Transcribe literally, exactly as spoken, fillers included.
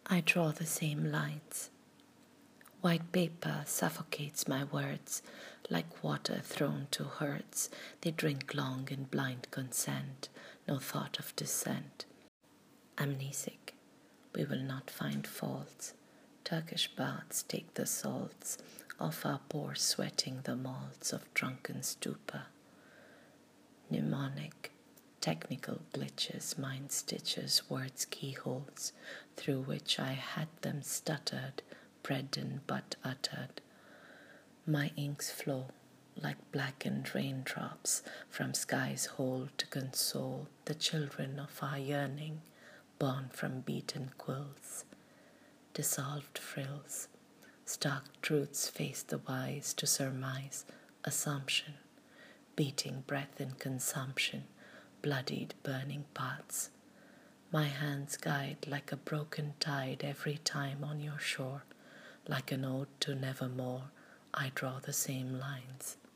I draw the same lines. White paper suffocates my words, like water thrown to herds. They drink long in blind consent, no thought of dissent. Amnesic, we will not find faults. Turkish baths take the salts off our pores, sweating the malts of drunken stupor. Mnemonic, technical glitches, mind stitches, words keyholes, through which I had them stuttered, bred and but uttered. My inks flow like blackened raindrops from skies whole to console the children of our yearning, born from beaten quills. Dissolved frills, stark truths face the wise to surmise, assumption, beating breath in consumption, bloodied burning paths. My hands guide like a broken tide every time on your shore, like an ode to nevermore, I draw the same lines.